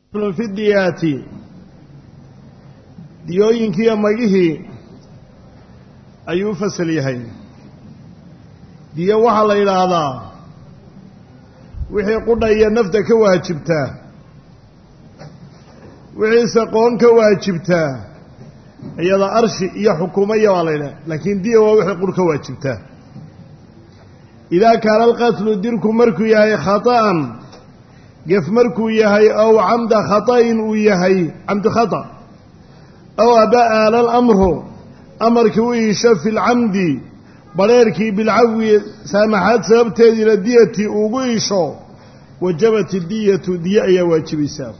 في الديات diyooyinkii magihii ayuu fasal yahay diyo waxa la yiraahdaa wixii qudhaya nafta ka waajibta wixii saqoon ka waajibta iyada arshi iyo xukuumadda waa leeyahay laakiin diyo waa wixii qud ka waajibta ila kaana alqatlu dirku markuu yahay khata'an gaf markuu yahay aw amda khata'in uu yahay amd khata' أو أباء على الأمر أمرك ويشف في العمد بريرك بالعوي سامحات سببت إلى الدية وقيشو وجبت الدية دية واجب سام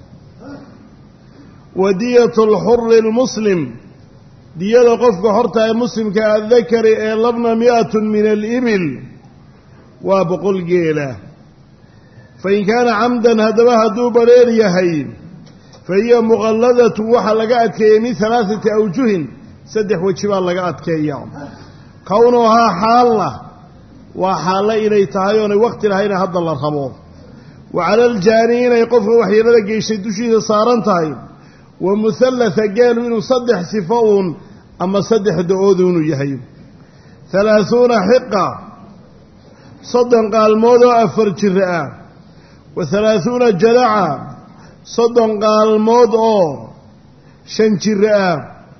ودية الحر المسلم دية قفك حرطة المسلم كالذكر لبنا 100 من الإبل وابقل قيلة فإن كان عمدا هدبها دو برير يهين فهي مغلظة وحلقات كيمي 3 أوجه سدح وجبال لقات كيام كونها حالة وحالة إلي تهيون وقت لهين هذا الله رحمه وعلى الجانين يقف وحيرا لقى يشدوشيه صارن تهيون ومثلثة قالوا إنه صدح سفاون أما صدح دعوذون يهيون 30 حقة صدن قال موضوع أفرج الرئة و30 جلعة صدن قال موضوع شنجرة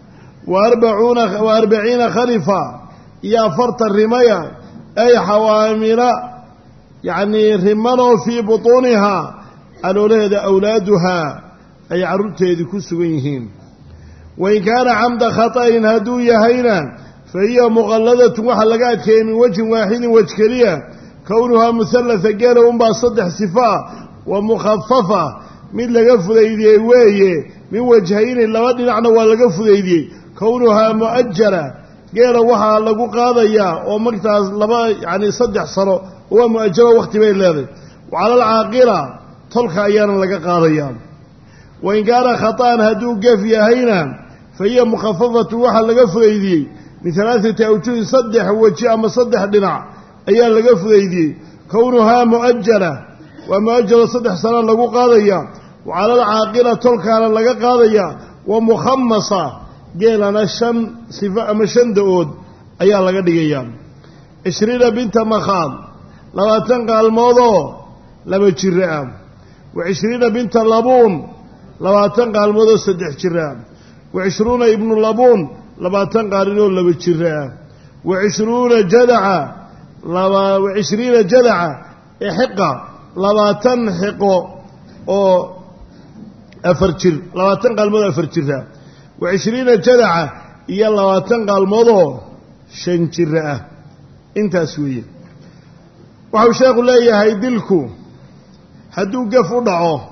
و40 خلفة يا فرط الرمية أي حوامل يعني رمانوا في بطونها الأولاد أولادها أي عرضت يذكو سوينهين وإن كان عمد خطأ هدو يهينا فهي مغلظة وحلقات من وجه واحد وجكرية كونها مثلثة قالوا أنبا صدح صفاء ومخففة من لقف ذي ويه من وجهين اللواد نحن ولقف ذي كونها مؤجرة قال وحا لقو قاضيا ومقتاز لما يعني صدح صرو هو مؤجرة وقت بين لذي وعلى العاقرة طلق أيانا لقى قاضيا وإن كان خطأ هدو قفيا هينا فهي مخففة وحا لقف ذي من 3 أوجه صدح وجه أما صدح دنع أيانا لقف ذي كونها مؤجرة ومؤجرة صدح سنة لقو قاضيا وعلى العاقلة تلقى لقى قاضية ومخمصة قيلنا الشم صفاء مشن دعود أيها لقى دقيام 20 بنت مخام لما تنقى الموضوع لما تشرعام و20 بنت اللبون لما تنقى الموضوع صدح شرعام و20 ابن اللبون لما تنقى الرجل لما تشرعام و20 جدعة و20 جدعة حقة لما تنحقوا أو أفرجر لما تنقى الموضوع أفرجرها و20 جدعة إيا لما تنقى الموضوع شنجرها انت أسوية وحو شيخ الله يهيدلكو هدو قفو دعوه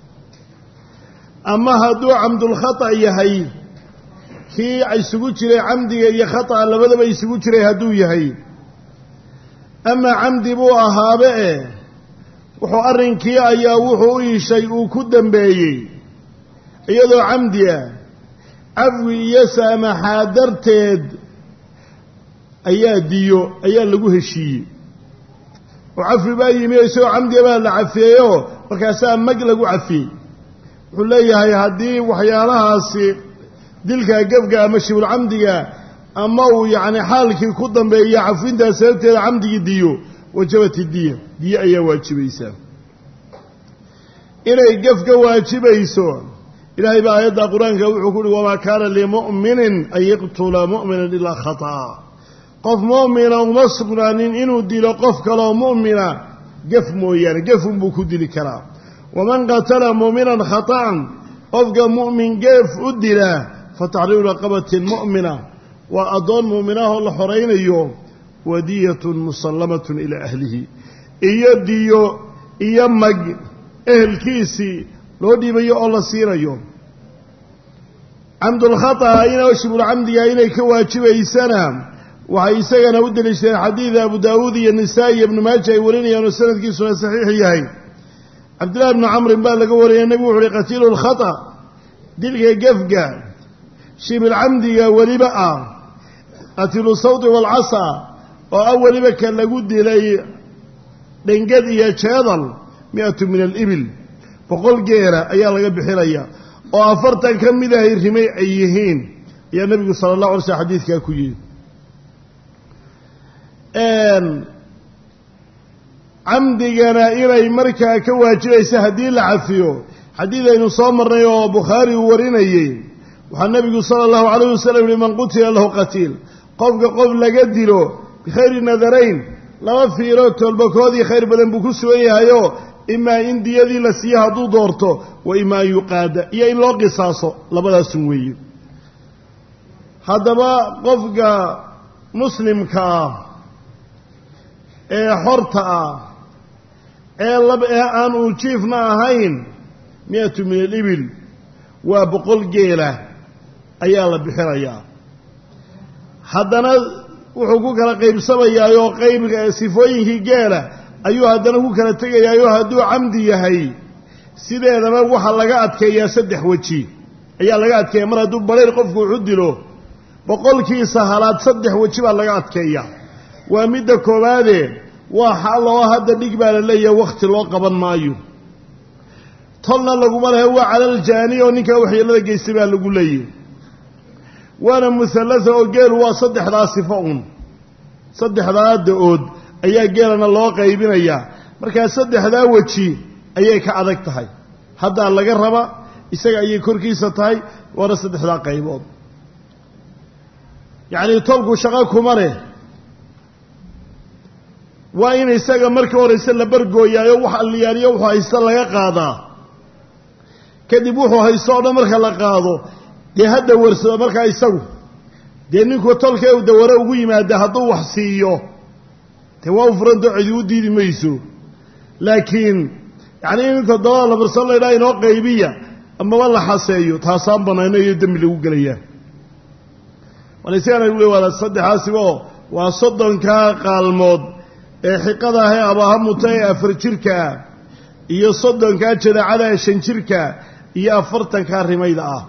أما هدو عمد الخطأ يهي كي يسوكو جري عمدي يا خطأ لبدا يسوكو جري هدو يهي أما عمدي بو أهابئه wuxuu arrinkii ayaa wuxuu ishay uu ku dambeeyay iyadoo camdiya afwi iyo saamaxa darteed ayaa lagu heshiiyey oo afwi baa yimi isagoo camdiya baa la cafeeyo markaasaa mag lagu cafiyey wuxuu leeyahay haddii waxyaalahaasi dilka gabga ama shibul camdiga ama uu yacni xaalkii ku dambeeya cafintaa sababteeda camdigii diyo وجبت الدية دي أي واجبيسا إلى قفك واجبيسو إلهي بآيات القرآن كوحكول وما كان لمؤمن أن يقتل مؤمنا إلا خطأ قف مؤمنا ومصبنا إنه دي لقفك لو مؤمنا قف مويان قف بكو دي لكرام ومن قتل مؤمنا خطأ قفك مؤمن قف أدي له فتعريب رقبة مؤمنة وأضل مؤمناه الحرين اليوم ودية مسلمة إلى أهله إيديو إيمج أهل كيسي لو دي بيو الله سيرا يوم عمد الخطأ أين وشب العمد أين كواجب إيسانا وحيسانا ود الإشتاء حديث أبو داود النسائي ابن ماجه يوريني أنه السنة كيسونا صحيح يهي عبد الله بن عمرو بن لقوري النبي قتيل الخطأ دلق قفقا شب العمد ولبأ قتل الصوت والعصا وأول ما كان لقود إليه لنقد يا شاذل 100 من الإبل boqol geela ayaa laga bixinayaa oo 40 ka mid ahay rimay ay yihiin ayaa nabigu sallallahu alayhi wasallam xadiidka ku yiri camdigana inay markaa ka waajibaysa haddii la cafiyo xadiidaynu soo marnay oo bukhaari uu warinayay waxaa nabigu sallallahu alayhi wasallam yiri man qutila lahu qatiil qofka qof laga dilo bikhayri nadarayn laba fiiro tolbakoodii khayr badan buu ku sugan yahayo imaa in diyadii la siiyo hadduu doorto wa imaa yuqaada iyo in loo qisaaso labadaasun weeye haddaba qofka muslimka ah ee xorta ah ee lab ee aan uu jiifna ahayn 100 min al-ibil waa 100 geela ayaa la bixinayaa haddana wuxuu ku kala qaybsamayaa qaybka sifooyinkii geela ayuu haddana ku kala tegayaa hadduu camdi yahay sideedaba waxa laga adkeeyaa 3 waji ayaa laga adkeeyaa mar hadduu bareer qofku u dilo boqolkiisa halaad 3 waji baa laga adkeeyaa waa midda koobaade waa xaloo hadda dhig baa la leeyahay waqti loo qaban maayo tolna lagu malahay waa calal jaani oo ninka waxyeelada geystay baa lagu leeyahay waana musallatha oo geel waa 3 sifo saddexdaa da-ood ayaa geelana loo qaybinayaa markaa 3 waji ayay ka adag tahay haddaa laga raba isaga ayay korkiisa tahay waana 3 qaybood yacni tolku shaqo kuma leh waa in isaga markii horeysa la bargooyaayo wax alliyaaliyo wuxuu haysta laga qaadaa kadib wuxuu haysto oo dhan marka la qaado dee hadda warsado markaa isagu dee ninku tolka uu dawaro ugu yimaada hadduu wax siiyo dee waa u furanto cidi u diidi mayso laakiin yacni in 7 labarsan laydhaa inoo qaybiya amaba la xaseeyo taasaan banaano iyo dembi lagu gelayaa walaysagana ule waa 3 waa 30 qaalmood ee xiqada ah ee abaha mutay 4 jirka iyo 30 jadaacada 5 jirka iyo 40 rimayda ah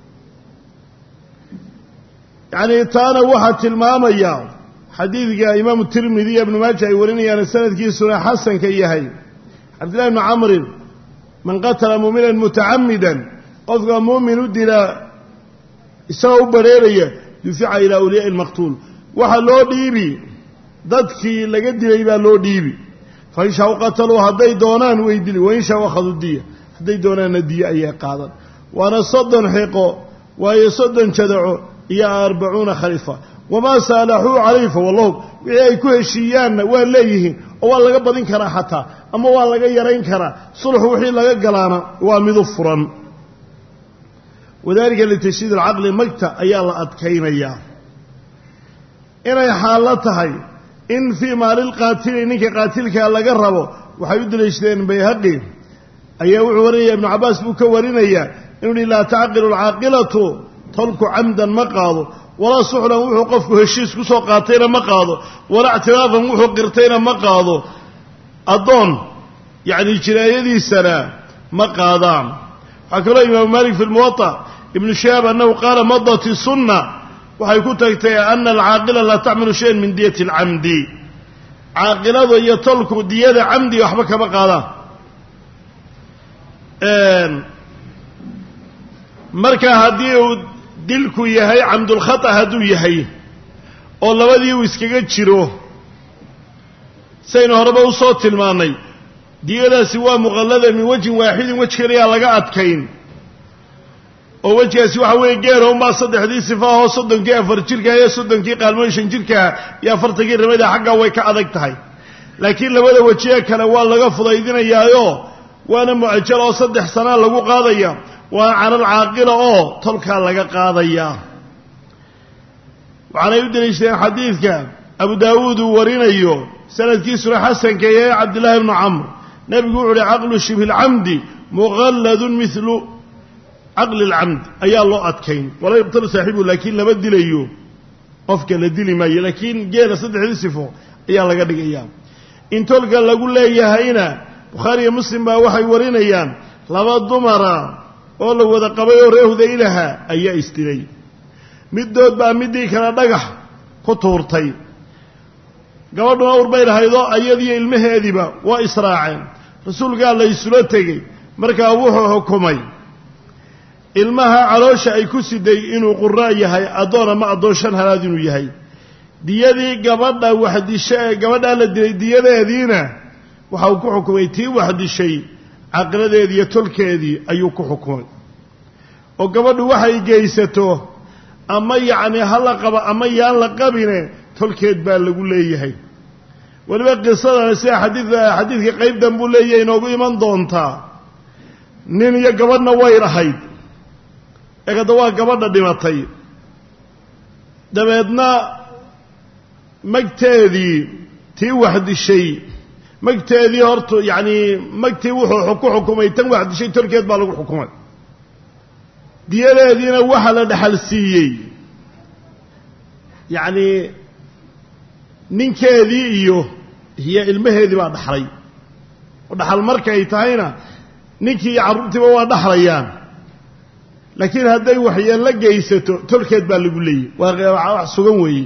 yani taana waxa tilmaamaya xadiidka imaam tirmidhi ibn majah ay warinayaan sanadkiisuna xasan ka yahay abdullah ibn amr man qatala mu'minan muta'ammidan qofka mu'min u dila isagoo bareeraya yufi'a ila awliya al-maqtul waxa loo dhiibi dadkii laga dilay baa loo dhiibi fa insha qatalu haday doonaan way dili wa insha akhadhu diya haday doonaan diya ay qaadan waana 30 xiqo waayo 30 jadaco iyo 40 khalifa wama salahu alayfa wallahu way ku heshiiyaan waa leeyihiin oo waa laga badin karaa xataa ama waa laga yareyn karaa sulh wixii laga galaana waa mid furan wadaalika litashid al-aql magta ayaa la adkaynaya inay xaalatahay in fi maalil qaatil ninka qaatilka laga rabo waxay u dileeshadeen bayhaqi ayaa wuxuu warinaya ibn Abbas buu ka warinaya inuu la taaqilu al-aqilatu talku amdan ma qaado wala suxran wuxuu qofku heshiis ku soo qaatayna ma qaado wala i'tiraafan wuxuu qirtayna ma qaado adoon yaani jiraayadiisana ma qaadaan hakala imaam Malik fi al-Muwatta ibn Shihab annahu qala madati sunnah waxay ku tagtay anna al-aaqila la ta'malu shay'an min diyati al-amdi aaqiladu iyo tolku diyada amdi waxba kama qaadaan marka hadii uu dilku yahay amdul khata haduu yahay oo labadii uu iskaga jiro sayna horaba u soo tilmaanay diyadaasi waa muqallada min wajin waahidin wajkariya laga adkayn oo wajkaasi waxa weeye geero uma 3 sifaa oo 34 jirka iyo 30 qaalmo 5 jirka iyo 40 rimada xagga way ka adag tahay laakiin labada wajiye kale waa laga fudaydinayaayo waana muajjal oo 3 sano lagu qaadaya waa calal aaqila oo tolka laga qaadaya waxana u dileysay xadiidka Abu Daawud warinayo sanadkiisu xasan ka yahay Abdullah ibn Amr nabigu wuxuu aqlu shibhil amdi mughalladun mithlu aqli al-amd ayaa loo adkayn wala yabtal saaxibu laakiin laba dilayo qofka la dili maayo laakiin geela 3 sifo ayaa laga dhigayaa in tolka lagu leeyahayna Bukhari iyo Muslim baa waxay warinayaan laba dumara oo la wada qabay oo reehda ilaha ayaa istilay midood baa midii kala dhagax ku tuurtay gabadhuna urbay lahaydo ayadii ilmaheediba waa israaceen rasuulka la isula tagay markaa wuxuu xukumay ilmaha caloosha ay ku siday inuu qurra yahay addoon ama addoon 5 halaad inuu yahay diyadii gabadha wax dishay gabadha la dilay diyadeediina waxa uu ku xukumay tii wax dishay caqladeedii iyo tolkeedii ayuu ku xukumay oo gabadhu waxay geysato ama yacni hala qaba ama yaan la qabine tolkeed baa lagu leeyahay waliba qisadana sida xadiidka qaybdan buu leeyahay inoogu iman doontaa nin iyo gabadhna way rahayd eegada waa gabadha dhimatay dabeedna magteedii tii wax dishay magteedii horta yacni magtii wuxuu ku xukumay tan wax dishay tolkeed baa lagu xukumay diyadeediina waxa la dhaxal siiyey yacni ninkeedii iyo ilmaheedii baa dhaxlay oo dhaxal markay tahayna ninkii iyo carruurtiiba waa dhaxlayaan laakiin hadday waxyeello geysato tolkeed baa lagu leeyahy waa wax sugan weeye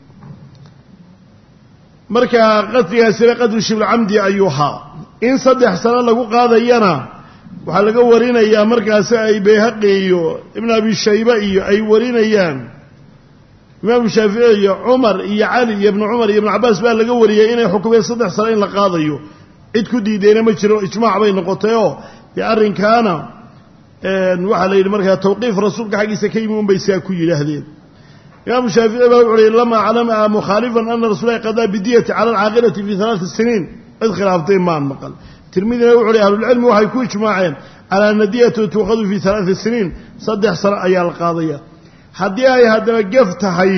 markaa qadrigaasina qadru shibulcamdi ayuu ahaa in 3 sano lagu qaadayana waxaa laga warinayaa markaasi ay bayhaqi iyo ibn abi shayba iyo ay warinayaan imaamu shaafici iyo cumar iyo cali iyo ibnu cumar iyo ibnu cabbaas baa laga wariyey inay xukumeen 3 sano in la qaadayo cid ku diidayna ma jiro ijmaac bay noqotayoo dee arrinkaana waxaa la yidhi markaa tawqiif rasuulka xaggiisa ka yimi unbay saa ku yidhaahdeen imaamu shaafici baa wuxu uhi lama calama mukhaalifan ana rasuulahi qadaa bidiyati cala alcaaqilati fi 3 siniin cid khilaaftay maan maqal tirmidina wuxu uhi ahlulcilmi waxay ku ijmaaceen calaa ana diyatu tuuqadu fi 3 siniin 3 sano ayaa la qaadaya haddii ay haddaba gef tahay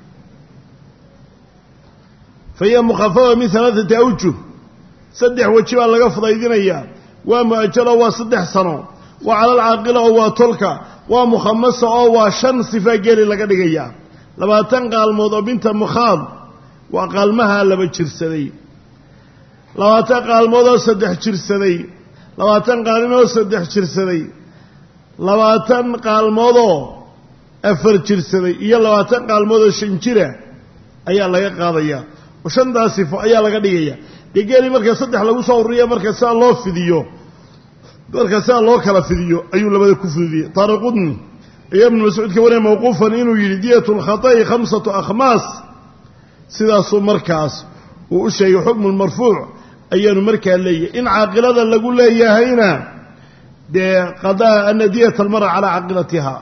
fahiya mukhafafa min 3 awjuh 3 weji baa laga fudaydinayaa waa mu'ajalo waa 3 sano waa cala alcaaqila oo waa tolka waa mukhamasa oo waa 5 sifa geeli laga dhigayaa 20 qaalmood oo binta mukhaad waa qaalmaha 2 jirsaday 20 qaalmood oo 3 jirsaday 20 qaalin oo 3 jirsaday 20 qaalmood oo 4 jirsaday iyo 20 qaalmood oo 5 jira ayaa laga qaadayaa oo 5 sifo ayaa laga dhigayaa degeeli marka 3 lagu soo ururiyo marka saa loo fidiyo marka saa loo kala fidiyo ayuu labada ku fidiyay taariqudni iyo ibn mas'uud ka waray mawquufan inuu yiri diyatul khata'i 5 akhmas sidaasoo markaas uu u sheegay xukm marfuuc ayaanu markaa leeyahay in caaqilada lagu leeyahayna dee qadaa ana diyatal mar'a ala aqilatiha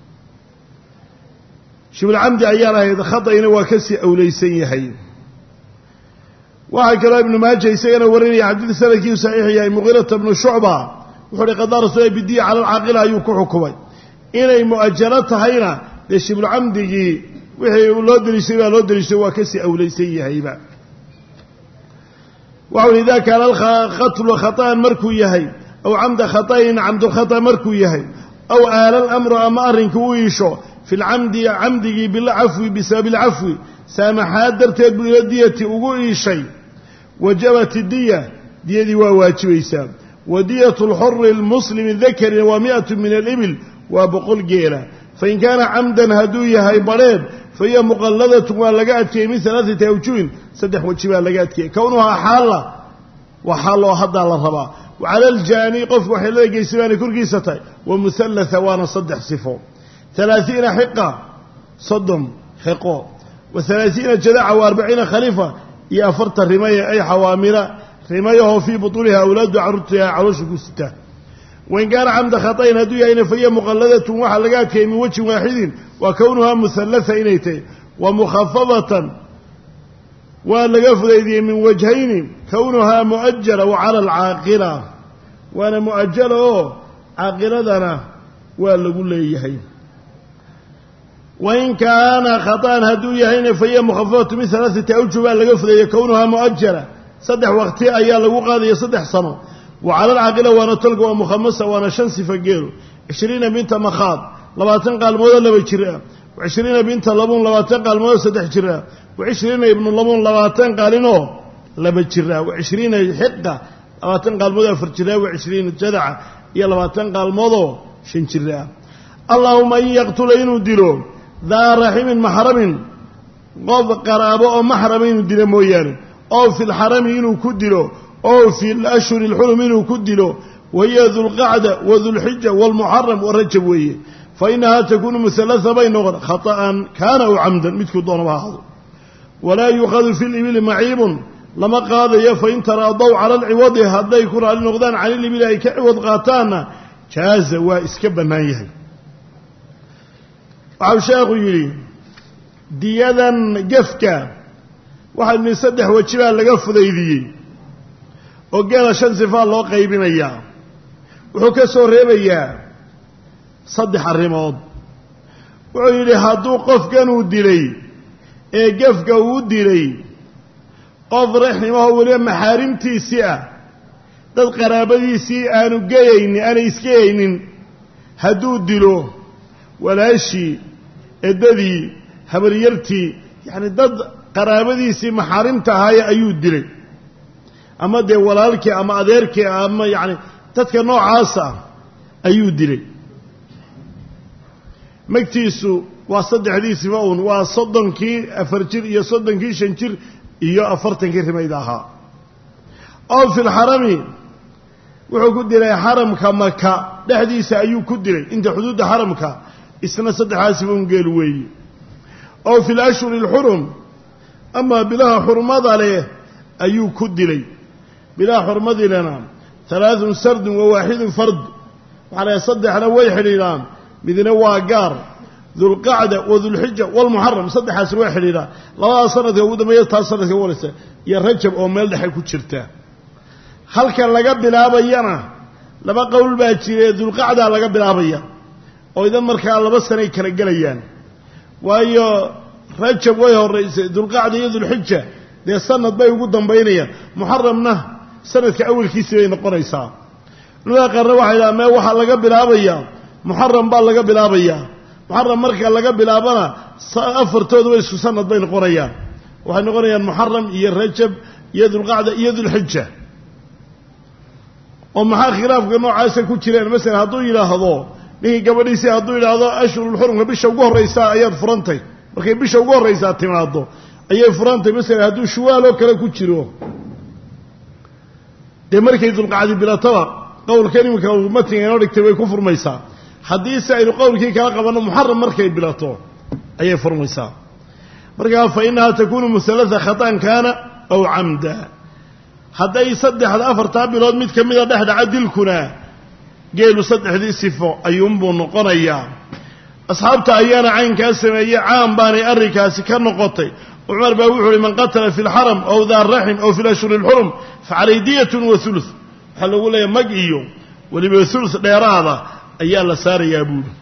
shibul amdi ayaa lahayd khata'ina waa ka sii awleysan yahay waxa kale ibn maajah isagana warinaya xadiis sanadkii saxiix yahay mughira ibn shu'ba wuxuu qadaa rasuulay bidiya ala alaqila ayuu ku xukumay inay mu'ajjalo tahayna de shibul amdigii wixii loo dirisay baa loo dirisay waa ka sii awleysan yahayba وعن إذا كان القتل خطأ مركو يهي أو عمد خطأ عمد خطأ مركو يهي أو آل الأمر أمار كويشو في العمد عمده بالعفو بسبب العفو سامحات درتد بالدية أقوي شيء وجبت الدية دي وواجبيسا ودية الحر المسلم الذكر 100 من الإبل وبقول جيرة فإن كان عمدا هدوية هاي بريد فهي مقلدة ولقات من 3 أوجه 3 وجبها لقات كونها حالة وحالة حد على الربا وعلى الجاني قف وحيلة جيسبان كل جيستي ومثلثة وانا 3 صفو 30 حقة صدم حقو و30 جذع و40 خليفة يا فرط الرماية أي حوامرة رماية في بطولها أولاد عرضها عروش قسته وإن كان عمد خطأين هدوية فهي مقلدة وحلقات من وجه واحد وكونها مثلثة إليتين ومخفضة ولقف ذي من وجهين كونها مؤجلة وعلى العاقلة وأنا مؤجلة عاقلة دنا ولقول لي هي وإن كان خطأ هدوية فهي مخفضة من 3 أوجه ولقف ذي كونها مؤجلة 3 وقتي أيها لقوا قاضي 3 سنة وعلى العاقلة وانا تلقوا مخمسة وانا 5 فقيرو 20 بنت مخاض 20 قالمودة لبا جرا و20 بنت لبون 20 قالمودة 3 جرا و20 ابن لبون 20 قالينو لبا جرا و20 حقة 20 قالمودة 4 جرا و20 جدعة يا 20 قالمودة 5 جرا اللهم إن يقتل إنو دلو ذا رحم محرم قف قرابة أو محرم إنو دلو مويان أو في الحرم إنو كدلو أو في الأشهر الحرم إنه كدلو وهي ذو القعدة وذو الحجة والمحرم والرجب وهي فإنها تكون مثلثة بين خطأ كان أو عمدا مثل دون بعض ولا يؤخذ في الإبل معيب لما قاضي فإن تراضوا على العوض هذا يكون على النقدان عن الإبل أي كعوض قاتانا جاز وإسكبا نايه وعوشاق يري ديادا قفكا واحد من سدح وجبال لقف ذيذي وقال شان صفات الله قيبين إياه وحكسوا الربيا صدح الرماد وعيري هادو قفكا ودلي اي قفكا ودلي قف رحمه ولي محارمتي سيئة dad qaraabadiisii aanu geeyaynin aanay iska haynin hadduu dilo walaashii eedadii habaryartii yani dad qaraabadiisii maxaarimta ahaaya ayuu dilay ama dee walaalkii ama adeerkii ama yani dadka noocaasa ayuu dilay magtiisu waa saddexdiisiba uun waa 30kii 4 jir iyo 30kii 5 jir iyo 40kii rimayda ahaa oo fi lxarami wuxuu ku dilay xaramka maka dhexdiisa ayuu ku dilay inta xuduudda xaramka isna saddexaasiba un geel weeye oo fi lashhuri alxurum ama bilaha xurmada leh ayuu ku dilay bilaha xurmadilana 3 sard wa 1 fard waxaa saddexna way xidhiidhaan midna waa gaar dulqacda wa dulxija walmuxaram saddexaas way xidhiidhaan labada sanadka ugu dambeeya taas sanadka waraysa iyo rajab oo meel dhexe ku jirta halka laga bilaabayana laba qowl baa jiray dulqacda laga bilaabaya oo idan markaa 2 sano ay kala galayaan waayo rajab way horeysay dulqacda iyo dulxija de sanad bay ugu dambeynayaan muharramna sanadka awalkiisa ay noqonaysaa laba qarro waxa ila ma waxa laga bilaabaya muharram baa laga bilaabaya muharram marka laga bilaabana afartoodu way isku sanad bay noqonayaan waxay noqonayaan muharram iyo rajab iyo dulqacda iyo dulxija oo maxaa khilaafka noocaas ku jireen mesela hadduu yiraahdo ninkii gabadhiisii hadduu yiraahdo ashhurul xurumka bisha ugu horeysa ayaad furantay markay bisha ugu horeysa timaado ayay furantay mesela hadduu shuwaal oo kale ku jiro dee markay dulqacdi bilataba qowlkan imika umatiga inoo dhigtay way ku furmaysaa haddii se aynu qowlkii kala qabanno muxarram markay bilato ayay furmaysaa markaa fa innahaa takuunu muhalatha khataan kaana aw camda hadday 3-4 bilood mid ka mida dhexdhaca dilkuna geelu 3 sifo ayuunbuu noqonayaa asxaabta ayaana caynkaa sameeyey caan baanay arrinkaasi ka noqotay cumar baa wuxuu yihi man qatala fi lxaram aw daa raxim aw fi lashhuri lxurum facalay diyatun wa hulus waxaa lagu leeyahay mag iyo weliba hulus dheeraada ayaa la saarayaa buuri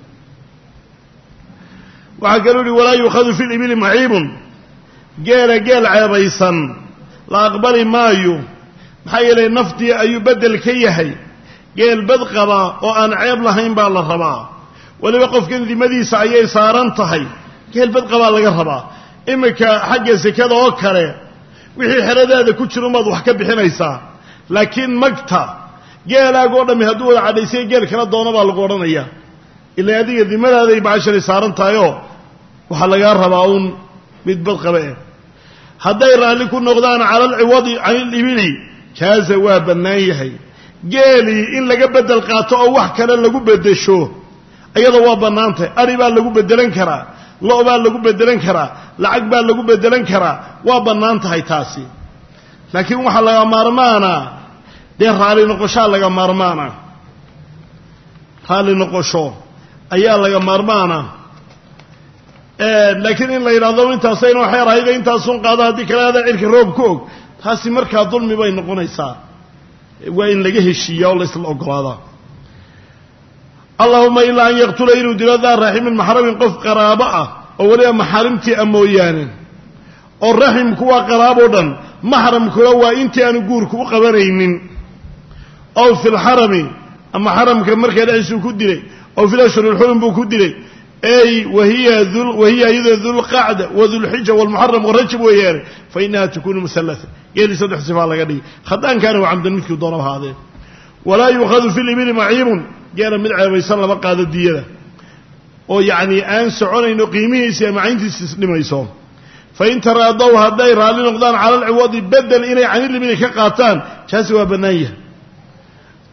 waxaa kaluu yihi walaa yuukhadu fi libili maciibun geel ceebaysan la aqbali maayo maxaa yeelay naftii ayuu bedel ka yahay geel bad qaba oo aan ceeb lahayn baa la rabaa waliba qofkan dimadiisa ayay saaran tahay geel bad qabaa laga rabaa imika xagga sekada oo kale wixii xeradaada ku jiro maad wax ka bixinaysaa laakiin magta geelaaga oo dhammi hadduu wada cadhaysay geel kala doono baa lagu odhanayaa ilaa adiga dimadaaday bacasharay saaran tahayoo waxaa lagaa rabaa uun mid bad qaba eh hadday raalli ku noqdaan cala alciwadi cani libili jaaza waa bannaan yahay geelii in laga bedel qaato oo wax kale lagu beddesho iyada waa bannaan tahay ari baa lagu beddelan karaa lo' baa lagu beddelan karaa lacag baa lagu beddelan karaa waa bannaan tahay taasi laakiin waxaa laga maarmaanaa dee raalli noqoshaa laga maarmaana raalli noqosho ayaa laga maarmaana laakiin in la yidhaahdo intaasayna waxay rahayda intaasun qaado haddii kale adaa cirka roob ku og taasi markaa dulmi bay noqonaysaa waa in laga heshiiyaa oo la isla ogolaadaa allahuma ilaa an yaqtula inuu dilo daa raximin maxramin qof qaraabo ah oo weliba maxaarimtii a mooyaane oo raximku waa qaraaboo dhan maxramkuna waa intii aanu guurku u qabanaynin ow fi lxarami ama xaramka markaa dhexdiisuu ku dilay ow fi lashhuri lxurum buu ku dilay ay wahiya iyadoo dulqacda wadulxija walmuxaram warajab weeyaane fa inaha takunu muhalatha geelii 3 sifaa laga dhigay khadaan kaana wa camdan midkii doona ahaadee walaa yuukhadu fi libili maciibun geela mid ceebaysan lama qaado diyada oo yacni aan soconayno qiimihiisa iyo macayntiisa isdhimayso fain taraadow hadday raalli noqdaan cala alciwadi bedel inay canilibili ka qaataan jaasi waa bannaan yahay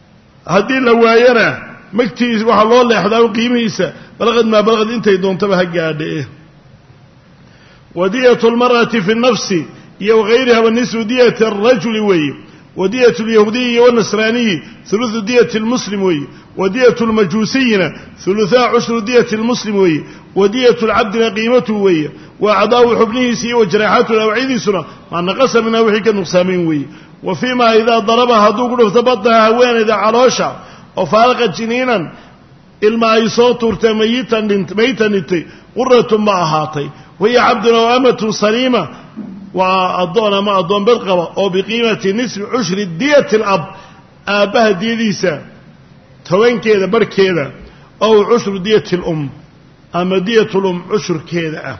haddii la waayana magtiisa waxaa loo leexdaa qiimihiisa balaqad maa balaqad intay doontaba ha gaadhe wadiyatu lmar'ati fi nafsi iyo wagayriha wanisfu diyati arajuli weeye ودية اليهودي والنصراني ثلث دية المسلم وي ودية المجوسيين ثلثاء عشر دية المسلم وي ودية العبد قيمته وي وأعضاء حبنه سي وجراحات الأوعيد سنة ما نقص منها وحيك النقسامين وي وفيما إذا ضربها دوق ارتبطها هوين إذا علوشا وفارقت جنينا الماء يصوت ميتا نتي قرة ما أهاتي وهي عبد وأمة صليمة وأضون ما أضون بالقوة أو بقيمة نصف عشر دية الأب آبها ديديسا توين كذا بر كذا أو عشر دية الأم أما دية الأم عشر كذا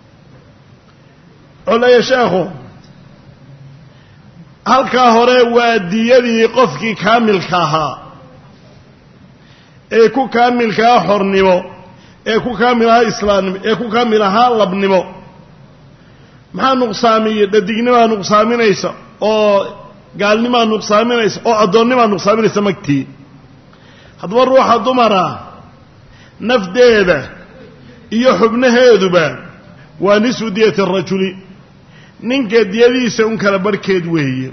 أولا يا شيخو هل كاهوري وديدي قفك كامل كاها إيكو كامل كاها حرنمو إيكو كاملها إسلام إيكو كاملها لبنمو maxaa nuqsaamiye dadignimaa nuqsaaminaysa oo gaalnimaa nuqsaaminaysa oo addoonnimaa nuqsaaminaysa magtii haddaba ruuxa dumara nafdeeda iyo xubnaheeduba waa nisfu diyati arajuli ninka diyadiisa un kala barhkeed weeye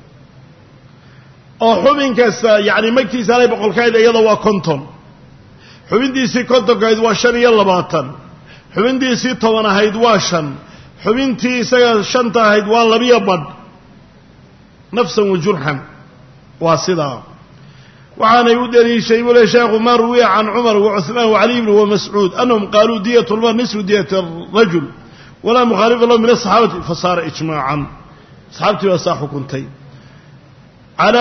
oo xubin kasta yacni magtiisa alay boqolkayd iyada waa 50 xubintiisii 50kayd waa 25 xubintiisii 10 ahayd waa 5 xubintii isaga 5 ahayd waa 2 badh nafsan wa jurhan waa sidaa waxaanay u daliishay wala sheekhu mar wiya can Umar wa Uthman wa Ali ibn wa Mas'ud annahum qalu diyatu al-mar nisfu diyati ar-rajul wala mukhalif lahu min as-sahabati fasara ijma'an sahabti wa sahukuntay على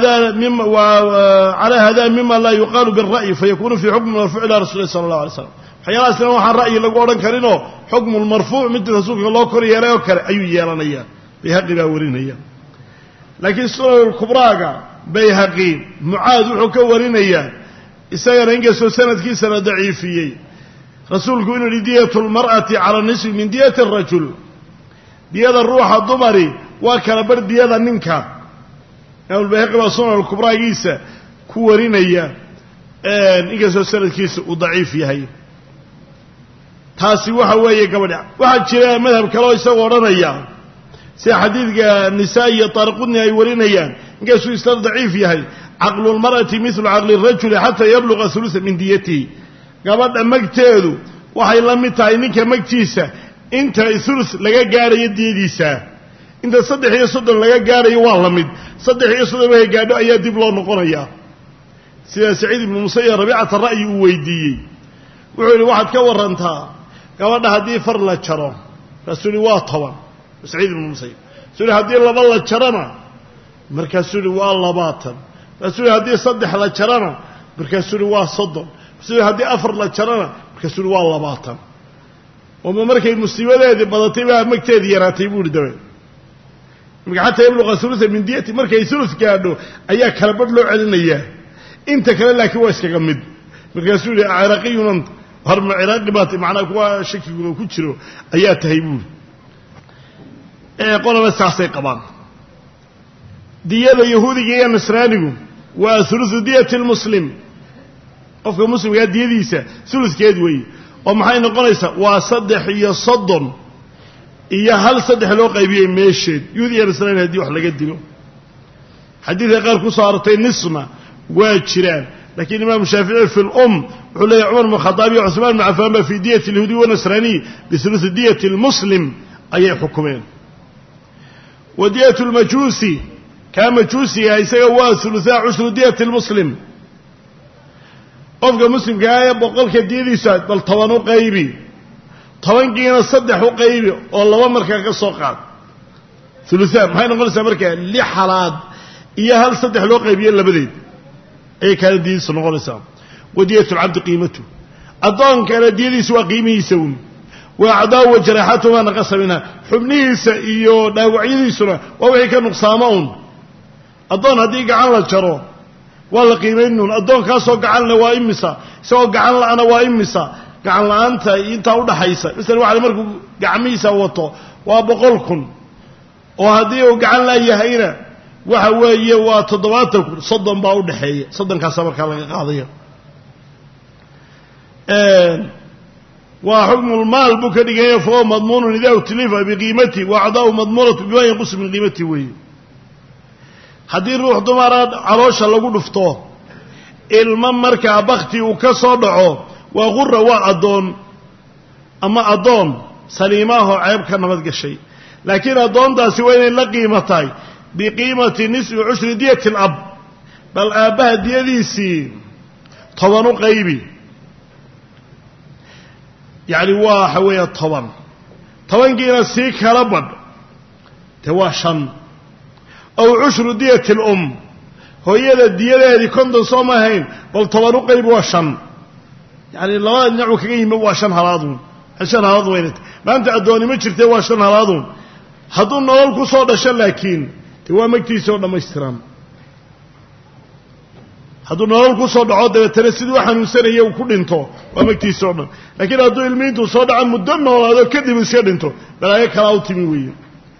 هذا مما لا يقال بالرأي فيكون في حكم مرفوع إلى رسول الله صلى الله عليه وسلم حيالا سنة وحا الرأي لقولا كرينو حكم المرفوع مثل رسولك الله كريه لا يكر أي يالانيا بيهقي باورينيا لكن السنة الكبرى بيهقي معاذ وحكورينيا إسايا رنجس سنة كي سنة ضعيفية رسولك إنه لدية المرأة على النسب من دية الرجل دية الروح الضمري وكان برد دية الننكا البيهقي والسنة الكبرى يسا كورينيا إنجس سنة كيس وضعيف يهي taasi waxa weeye gabadha waxa jira madhab kale oo isagoo oranaya si xadiidka nisaa iyo tarqudni ay warinayaan inkaas uu isla daciif yahay aqlu almar'ati mithlu aqli ar-rajuli hatta yablugha thuluth min diyati gabadha magteedu waxay la mid tahay ninka magtiisa inta thuluth laga gaarayo diyadiisa inta 3 laga gaarayo waa la mid 3 way gaadho ayaa dib loo noqonaya sida Saciid ibn Musayyib Rabi'at ar-ra'yi uu weydiiyay wuxuu yiri waxaad ka warantaa gabadha hadii far la jaro rasuuli waa 10 Saciid ibn Musayyib rasuuli hadii laba la jarana markaas rasuuli waa 20 rasuuli hadii 3 la jarana markaas rasuuli waa 30 rasuuli hadii 4 la jarana markaas rasuuli waa 20 oo markay musiibadeedii badatay baa magteedii yaraatay buu dhaway marka hatta yabluqa thuluth min diyati markay thuluth gaadho ayaa kala badh loo celinaya inta kale laakiin waa iskaga mid markaas rasuuli Iraqiyun harma Iraqi baat macna kuwa shakigu ku jiro ayaa tahay buu qolaba saasay qabaan diyada yahuudiga iyo nasraanigu waa thuluth diyati al-muslim qofka muslimka diyadiisa thuluthkeed way oo maxay noqonaysaa waa 3 iyo 30 iyo hal 3 loo qaybiyay meesheed yahuudi iyo nasraani hadii wax laga dilo xadiidka qaar ku soo artay nisna waa jiraan لكن الإمام الشافعي في الأم وحلي عمر بن الخطاب وعثمان بن عفان في دية اليهودي والنصراني بثلث دية المسلم أي حكمين ودية المجوسي كمجوسي هيسوا ثلثاء عشر دية المسلم قفك مسلم كاية بقولك دية ساد بل طوانو قيبي طوان كينا صدحو قيبي والله ومركا كالسوقات ثلثاء محين نقول سامركا لحالات إيا هل صدح لو قيبي إلا بديد أي كان دين صنع الإسلام ودية العبد قيمته أظن كان دين سوى قيمه يسون وأعداء وجراحاته ما نقص منها حبنيه سئيو ناوعيه سنة ووحي كان نقصامون أظن هديك عن الجرو ولا قيمينون أظن كاسو قعان لوائمسا سوى قعان لأنا وائمسا قعان لأنت إنت أولا حيسا مثل واحد مركو قعميسا وطو وابقلكم وهديه قعان لا يهينا وحوية وتضواتك صدن باو دحية صدن كاسمر كان قاضية وحكم المال بكدغيه فهو مضمون إذا اتلف بقيمته وأعضاء مضمونة بما ينقص من قيمته وي haddii ruux dumaraad caloosha lagu dhufto ilma markaa bakti uu ka soo dhaco waa qurra waa adoon ama adoon saliimaaho ceeb ka nabad gashay laakiin adoontaasi waa inay la qiimatahay biqiimati nisbi ushri diyati al-ab bal aabaha diyadiisii 10 u qaybi yani waa xaweeya 10 giina si kala bad tawashan أو عشر دية الأم هو يدا دية هذه كندن صومهين بل طبعا قريب واشن يعني الله نعو كقيم واشن هرادون عشان هراد وينت ما أنت أدوني ما شرت واشن هرادون هذون نقول كصاد شل لكن هو مكتي صاد ما يسترام هذون نقول كصاد عاد ترسيد واحد وسنة يوكل انتو ومكتي صاد لكن هذون المين تصاد عن مدن وهذا كذب يصير انتو بلا هيك راوتي ميوي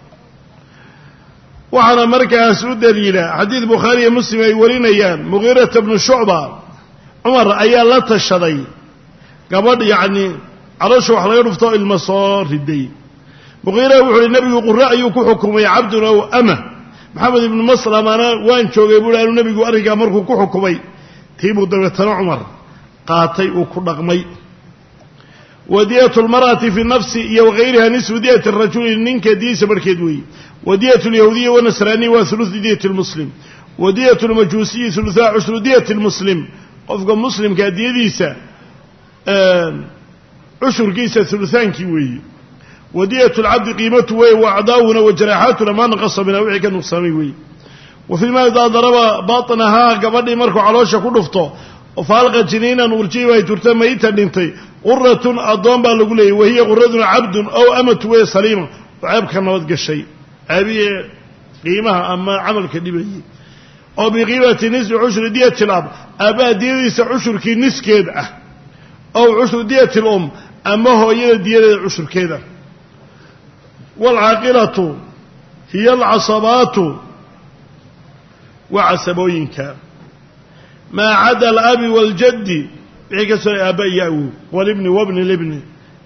وعلى مركز دليل حديث بخاري مسلم يورينا ايان مغيرة بن شعبة عمر ايان لا تشري قبل يعني عرش وحلا يرفضوا المصار الدين مغيرة وحول النبي يقول رأيك حكمي عبد أو أمه محمد بن مسلم أنا وين شو يقول أن النبي يقول أرجع مركو حكمي تيمو دولة عمر قاتي وكل رقمي ودية المرأة في النفس وغيرها نسب دية الرجل ننك ديس بركدوي ودية اليهودية والنصراني وثلث دية المسلم ودية المجوسي ثلثاء عشر دية المسلم قفق مسلم كدية ديسة عشر كيسة ثلثان كيوي ودية العبد قيمته وأعضاؤنا وجراحاتنا ما نقص من أوعك النقصامي وي وفيما إذا ضرب باطنها قبل مركو علوشة كل فطو وفالغ جنينا ورجي ويترتم ميتا ننتي غرة أضام بالغولي وهي غرة عبد أو أمة وهي سليمة وعيب كان نوضق الشيء عيبية قيمها أما عمل كدبي أو بقيمة نسب عشر دية الأب أبا ديس عشر كي نس كده أو عشر دية الأم أما هو يدي عشر كده والعاقلة هي العصبات وعسبوينك ما عدا الأب والجد بحكسر أبيه والابن وابن الابن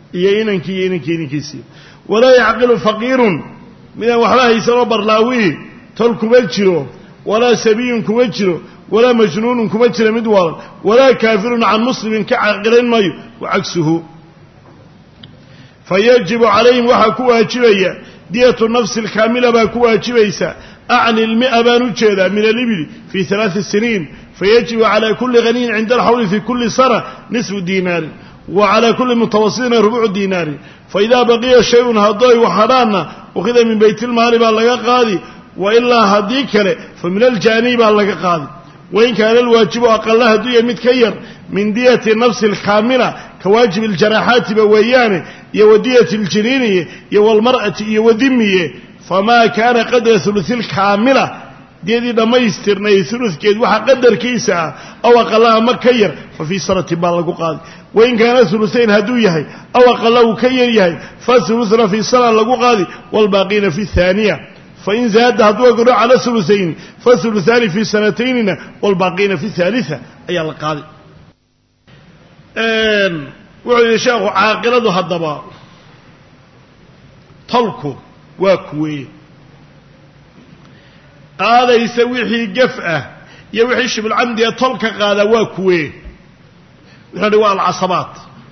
يينكي ولا يعقل فقير من وحلاه يسرى برلاوي تلك مجره ولا سبي كمجره ولا مجنون كمجره مدوار ولا كافر عن مسلم كعقلين مايو وعكسه فيجب عليهم وحكوها جبيا دية النفس الكاملة باكوها جبيسا أعني 100 بانوجيدا من الإبل في 3 سنين فيجب على كل غني عند الحول في كل سنة نصف دينار وعلى كل متوسطين ربع دينار فإذا بقي شيء هضاي وحرانا وخذ من بيت المال بالله قاضي وإلا هديك فمن الجانب بالله قاضي وإن كان الواجب أقلها دية متكير من دية النفس الكاملة كواجب الجراحات بويانه يودية الجنينية والمرأة يودمية فما كان قدر ثلث الكاملة دي ما يسترني ثلث كيد وحا قدر كيسا أو أقلها مكير ففي سنة بالله قاضي وإن كان ثلثين هدوية أو أقله كير فثلثنا في سنة لقو قاضي والباقين في الثانية فإن زاد هدوه على ثلثين فثلثان في سنتين والباقين في الثالثة أي القاضي وعلى الشيخ عاقلته هالضباء طلقه واكوي قال يسوي قفأة يوحيش بالعمد يطلق قال واكوي هذا هو العصبات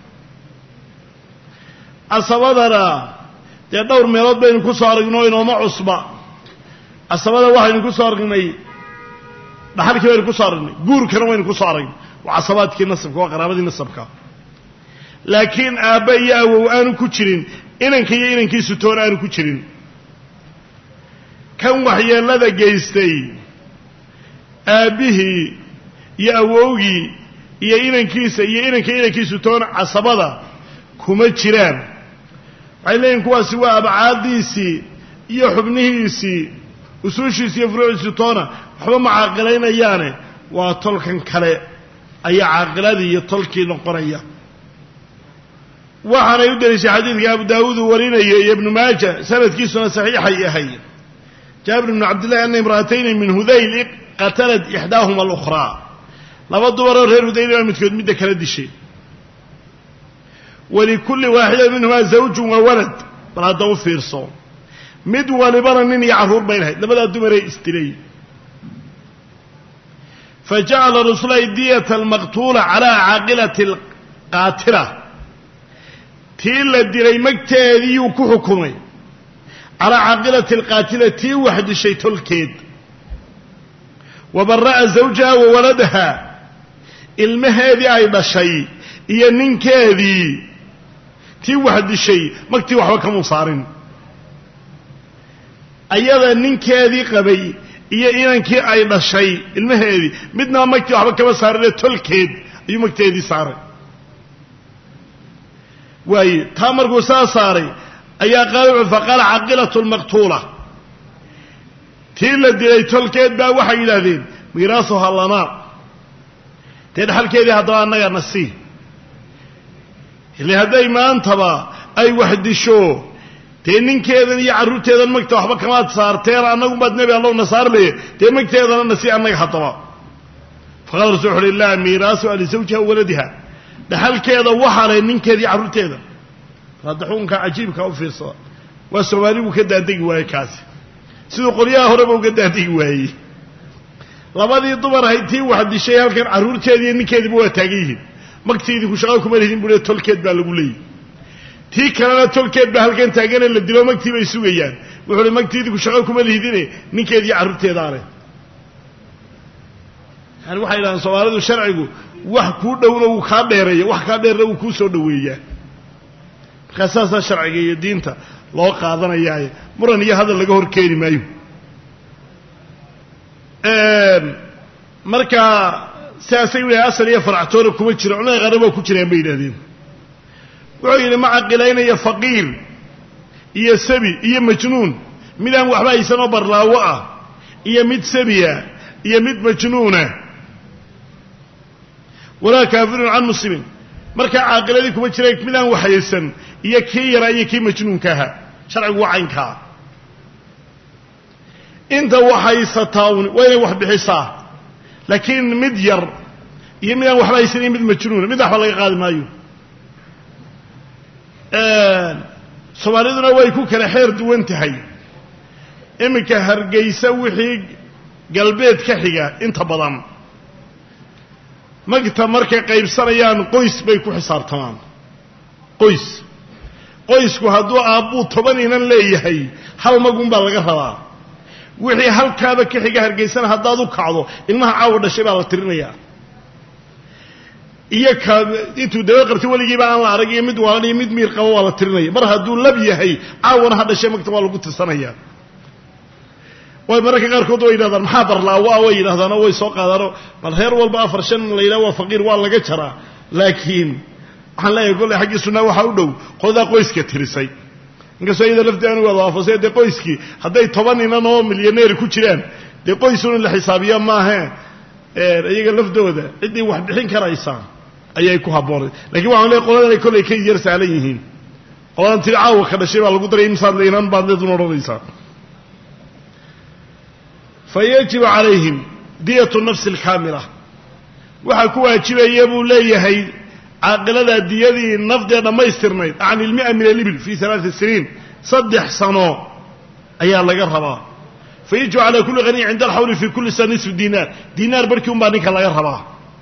عصباتنا دور ميلاد بين كسارقنوين وما عصبة عصبات واحد كسارقني بحال كبير كسارقني قور كنوين كسارقن وعصبات كي نصبك وقرابة نصبك لكن آبايا وآنو كتشرين إنكي ستون آنو كتشرين كان وحيا لذا جيستي آبيه يأووغي إنكي ستون عصبات كما تشران عيلين كوا سواء أبعاديسي يحبنيسي وسوشيسي يفروع ستونا حبا معاقلين أياني وطلقا كالي أي عاقلادي يطلقي نقرية وحنا يدرس حديث أبو داود ورينا يا ابن ماجه سنة كيسنا صحيحة يحيي jaabir ibn cabdillahi anna imra'atayni min hudayl qatalat ixdaahuma alukhraa laba dumaroo reer hudayl baa midkood midda kala dishay walikulli waaxida minhumaa zawjun wa walad bal hadda u fiirso mid walibana nin iyo carruur bay lahayd labadaa dumaree isdilay fajacala rasuulahi diyata almaqtuula calaa caaqilati alqaatila tii la dilay magteediiyuu ku xukumay calaa caaqilati alqaatila tii wax dishay tolkeed wa bara'a zawjaha wa waladaha ilmaheedii ay dhashay iyo ninkeedii tii wax dishay magtii waxba kamuu saarin ayada ninkeedii qabay iyo inankii ay dhashay ilmaheedii midnaa magtii waxba kama saarinee tolkeed ayuu magteedii saaray waaye taa markuu saa saaray ayaa faqaala caaqilatu lmaqtuula tii la dilay tolkeed baa waxay yidhaahdeen miiraasuha lanaa dee dhaxalkeedii haddaba annaga na sii ile hadday maantaba ay wax disho dee ninkeedan iyo carruurteedan magta waxba kamaad saarteen annagubaad nebi allow na saarleye dee magteedana na sii annaga haddaba faqala rasul wuxu uhi laa miiraasuha lisawjiha waladiha dhaxalkeeda waxaa leh ninkeeda iyo carruurteeda hadda xukunka cajiibka u fiirsada waa soomaaligu ka daadegi waayey kaasi siduu qolyaha horeba uga daadegi waayey labadii dumar ahayd tii wax dishay halkan carruurteediiyo ninkeediiba waa taagan yihiin magtiidii ku shaqo kuma lihidin buu tolkeed baa lagu leeyihi tii kalena tolkeed baa halkan taagane la dilo magtii bay sugayaan wuxuu uhi magtiidii ku shaqo kuma lihidine ninkeediiyo carruurteedaa leh yani waxay yidhahdeen soomaalidu sharcigu wax kuu dhowna wuu kaa dheereeya wax kaa dheerna wuu kuu soo dhoweeyaa markaa saasaa sharciga iyo diinta loo qaadanayaaye muran iyo hadal laga hor keeni maayo markaa sidaasay u yahay asal iyo faractoona kuma jira culamada qaarna waa ku jiraan bay yidhahdeen wuxuu yidhi ma caqilaynaya faqiir iyo sabi iyo majnuun midaan waxba haysanoo barlaawo ah iyo mid sabiya iyo mid majnuuna walaa kaafirun can muslimin markaa caaqiladii kuma jira midaan waxhaysan iyo kii yaraa iyo kii majnuunka ahaa sharcigu waa caynkaa inta waxhaysataa waa inay wax bixisaa laakiin mid yar iyo midaan waxba haysan iyo mid majnuuna mid waxba laga qaadi maayo soomaaliduna way ku kala xeer duwan tahay iminka hargeysa wixii galbeed ka xiga inta badan magta markay qaybsanayaan qoys bay ku xisaabtamaan qoysku hadduu aabbuu 10 inan leeyahay hal magun baa laga rabaa wixii halkaaba ka xiga hargeysana haddaad u kacdo ilmaha caawa dhashay baa la tirinayaa iyo ka intuu dawa qabtay weligiiba aan la arag iyo mid waalan iyo mid miir qabo waa la tirinaya mar hadduu lab yahay caawana ha dhashay magta waa lagu tirsanayaa way mararka qaarkood way yidhahdaan maxaa barlaawa way yidhahdaanoo way soo qaadaanoo bal reer walba 4-5 la yidhaha waa faqiir waa laga jaraa laakiin waxaan leeyahay kolley xaggii sunnaa waxaa u dhow qodaa qoyska tirisay inkastoo iyada laftii aanu wada waafasay dee qoyskii hadday 10 inan oo milyaneeri ku jiraan dee qoysun in la xisaabiya maahe iyaga laftooda ciddii wax bixin karaysaa ayay ku habboonay lakiin waxaan leeyahay qoladan ay kolley ka yar sahlan yihiin qoladan tiri caawa ka dhashay baa lagu daray imsaad leinan baad leedun odhanaysaa فيجب عليهم دية النفس الكاملة waxaa ku waajibaya buu leeyahay caaqilada diyadii nafdeeda ma istirnayd aan 100 min al-ibil fi 3 sinin 3 sano ayaa laga rabaa فيجب على كل غني عند الحول في كل سنة نصف دينار barkii un baa ninka laga rabaa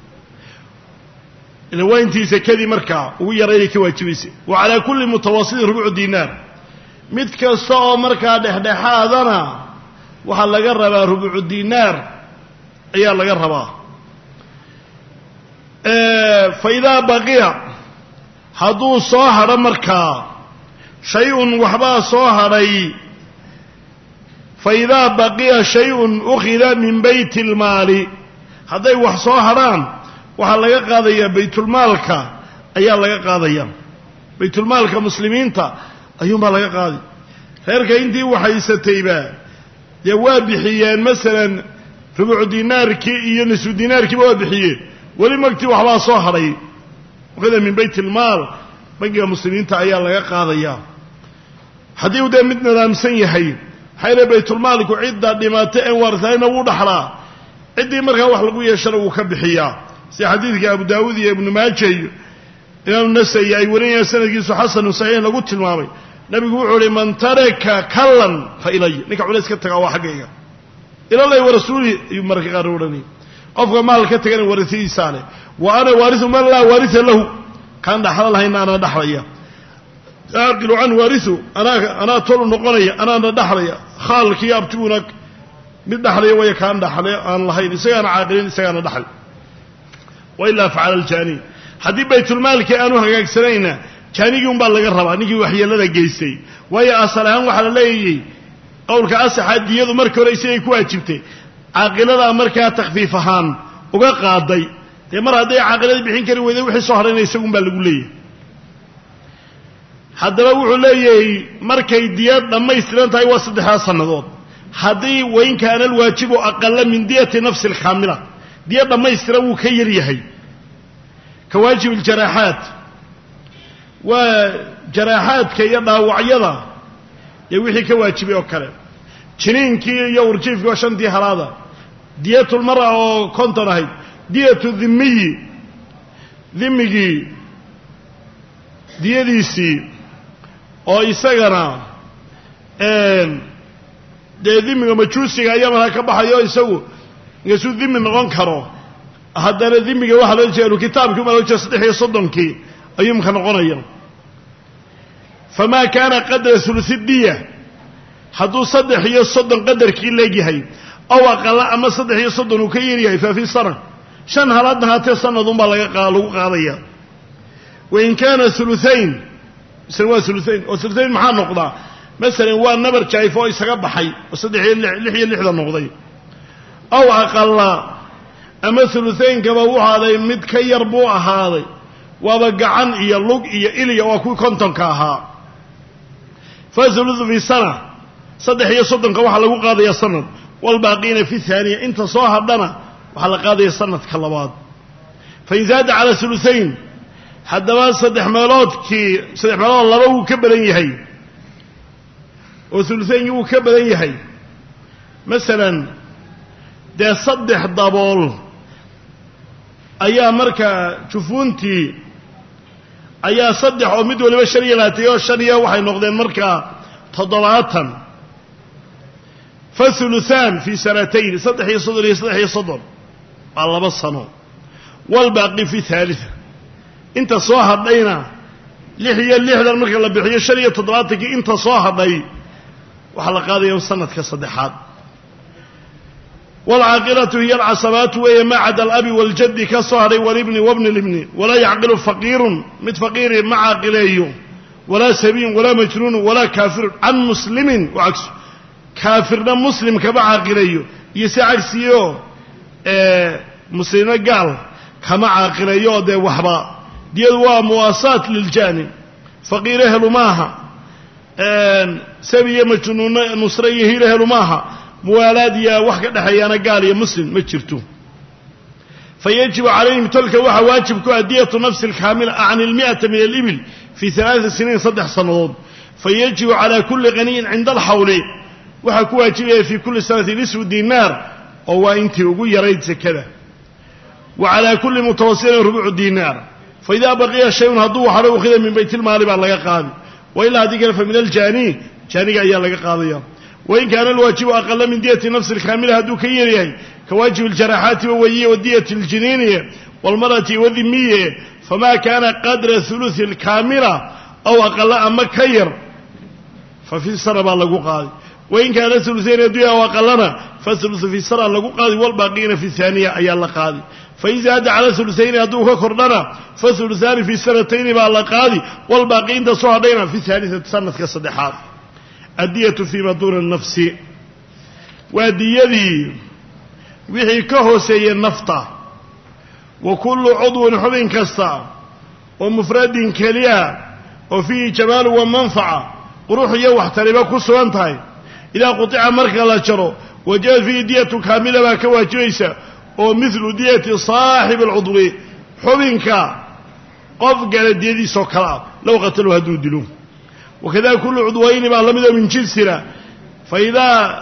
ila wayntiisa kadii markaa ugu yareeyay ka waajibaysa وعلى كل متوسط ربع دينار mid kasta oo markaa dhexdhexaadana waxaa laga rabaa rubucu diinaar ayaa laga rabaa fa idaa baqiya hadduu soo hadho markaa shay-un waxbaa soo hadhay fa idaa baqiya shay-un ukhida min bayti ilmaali hadday wax soo hadhaan waxaa laga qaadayaa baytulmaalka ayaa laga qaadaya baytulmaalka muslimiinta ayuunbaa laga qaaday reerka intii waxhaysatayba dee waa bixiyeen masalan rubucu diinaarkii iyo nisfu diinaarkiiba waa bixiyeen weli magtii waxbaa soo hadhay ukhida min bayt ilmaal bangiga muslimiinta ayaa laga qaadayaa haddii uu dee mid nidaamsan yahay حين بيت المال كعدة دماتين ورثين ودحرا عدي مركا وحلقوا يشروا وكبحيا سي حديث أبو داود ابن ماجه إمام النسائي أي ورين سنة جيسو حسن وصحيح لقلت المامي نبي يقول من ترك كلا فإلي نك عليك كتقوا حقيقة إلى الله ورسوله يمرك قارورني أفضل مال كتقن ورثي سالة وأنا وارث من لا وارث له كان دحر الله إن أنا دحريا أقل عن وارثه أنا طول نقرية أنا دحريا خالك يابتونك من دحريا ويا كان دحريا أنا الله سيانا عاقلين سيانا دحر وإلا فعل الجاني حديث بيت المال كأنه هكاك سنين كان يقوم بالله الربا نيجي وحي لنا جيسي ويا أصلهم وحلا لي قولك أصح الدياذ مركو رئيسي كواجبتي عاقلة مركا تخفيفهان وقاضي تمر هذا عاقلة بحين كانوا وذي وحي صهرين يسوون بالله حد روحوا لي مركا الدياذ لما يستلم تاي وسط حاصل نضوط حدي وين كان الواجب أقل من دية نفس الخاملة دياذ لما يستلموا كير يهي كواجب الجراحات وجراحات كي يضع وعيضا يوحي كواجب يوكره جنين كي يورجيف وشان دي هرادا دية المرأة وكونتر هاي دية ذمي دية ديسي او يساقنا دي ذمي ومجوسي ايامها كبحا يو يساقو يسو ذمي نغان كارو هذا ذمي واحد يجعلوا كتاب كما لو جسدحي صدنكي أيام كان غنيا فما كان قدر ثلث الدية حدو صدح يصدن قدر كي لاجي أو أقل أما صدح يصدن وكيري ففي سنة شن هلادها تسنة ضم قالوا قاضية وإن كان ثلثين سنوا ثلثين وثلثين محا نقضة مثلا هو النبر شايفه يسقب حي وصدح اللحية اللي حدا نقضي أو أقل أما ثلثين كبوا هذا يمد كي يربوا هذا وبقعن إيا اللوق إيا إليا وكو كنتم كاها فثلث في سنة صدح يصدن كوحا لقو قاضي السنة والباقين في الثانية انت صاحب لنا وحلا قاضي السنة كاللباد فإن زاد على ثلثين حد ما صدح مالات كي صدح مالات الله لو كبلين يهي وثلثين يو كبلين يهي مثلا ده صدح ضبول أيها مركا شوفونتي أيها صدح ومد ولا بشرية لا تيو الشرية وحي نقدين مركا تضلاتا فثلثان في سنتين صدح يصدر الله بصنو والباقي في ثالثة انت صاحب دينا لحية اللحظة المركا اللي بحية الشرية تضلاتك انت صاحب دي وحلق هذا يوم سنة كصدحات والعاقلة هي العصبات وهي ما عدا الأب والجد كالصهر والابن وابن الابن ولا يعقل فقير مت فقير مع عاقليه ولا سبين ولا مجنون ولا كافر عن مسلم وعكس كافرنا مسلم كما عاقليه يسعر سيو مسلم قال كما عاقليه ده وحبا دي هو مواساة للجانب فقير أهل ماها سبي مجنون نصريه أهل ماها موالاديا وحكا حيانا قال يا مسلم ما جرتو فيجب عليهم تلك واجب كأدية نفس الكاملة عن 100 من الإبل في 3 سنين صدح صنوات فيجب على كل غني عند الحول وحكوا واجب في كل سنة نصف دينار أو أنت وقول يريد كذا وعلى كل متوسط ربع دينار فإذا بقي شيء هدوه حلو خذ من بيت المال بالله قاضي وإلا هذه فمن الجاني أيها لك قاضية وإن كان الواجب أقل من دية نفس الكاملة هدو كيريه كواجب الجراحات ووية والدية الجنينية والمرأة والذمية فما كان قدر ثلث الكاملة أو أقل أما كير ففي السنة بالله قاضي وإن كان ثلثين يدوها وأقلنا فثلث في السنة لقو قاضي والباقين في الثانية أيها الله قاضي فإذا هذا على ثلثين يدوها كردنا فثلثان في السنتين بالله قاضي والباقين تصعدين في ثالثة سنة كصدحات الدية فيما دون النفس وديذي وحي كهوسي النفطة وكل عضو حبين كستا ومفرد كليا وفيه جمال ومنفعة وروح يوح تريبا كسوانتهاي إذا قطع مركا لا جرو وجاء فيه دية كاملة ما كواجيسة ومثل دية صاحب العضو حبينك قفق على الدية سوكرا لو قتلوا هدو دلوم وكذا كل عضوين بعلمنا من جنسنا فإذا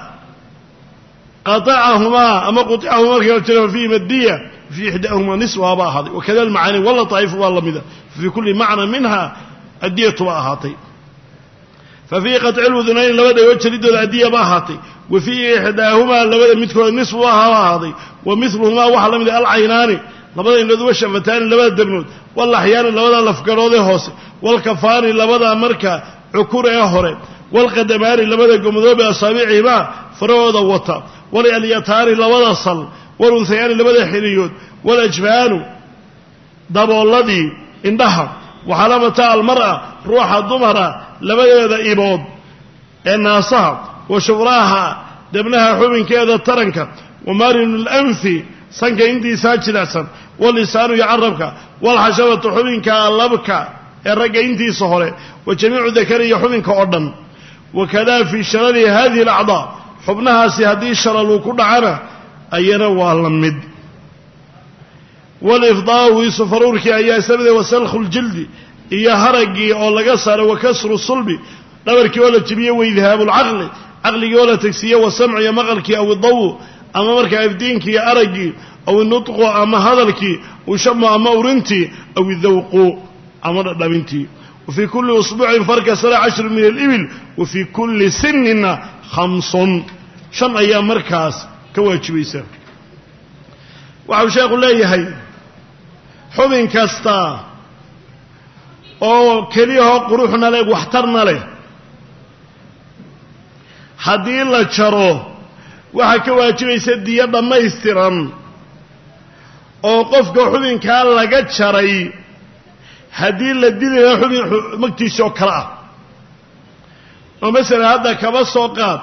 قطعهما أما قطعهما كما فيهما الدية في إحداهما نصفها باهظي وكذا المعاني ولا طائف والله مذا في كل معنى منها الدية باهاتي ففي قطع الأذنين لبدا يوجد الدية باهاتي وفي إحداهما لبدا مثل النصف باهاتي ومثلهما وحلا من العينان لبدا ينذو الشفتان لبدا دبنود والله أحيانا لبدا لفقرود هوس والكفان لبدا مركا عكور يهوري والقدمان لبدا قمدوا بأصابعهما فرود وطا واليتار لبدا صل والأنثيان لبدا حريود والأجفان دبو الذي اندهر وحلمة المرأة روح الضمرة لبدا إيبود الناصها وشفراها دبنها حبن كذا ترنك ومارن الأنف سنك عندي ساجد أحسن واللسان يعربك والحشوة حبنك اللبك الرقى عندي صهري وجميع ذكري حبنك أردن وكذا في شرر هذه الأعضاء حبنها سيهدي الشرر وكل عنا أينا والمد والإفضاء ويسفرورك أي سبد وسلخ الجلد إيا هرقي أو لقصر وكسر الصلب نبرك ولا تبيه وإذهاب العقل عقلك ولا تكسيه والسمع يا مغلك أو الضوء أما مرك أفدينك يا أرقي أو النطق أما هذلك وشم أما أورنتي أو الذوق أما دابنتي وفي كل أسبوع فرق سنة 10 من الإبل وفي كل سن 5 شن أيام مركز كواجبيسة وعوشاق الله يهي حبن كاستا أو كليه قروحنا له واحترنا له haddii la jaro waxa ka waajibaysa diya dhammaystiran oo qofka xubinkaa laga jaray haddii la dilayo xubin magtiisa oo kale ah oo mesela hadda kaba soo qaad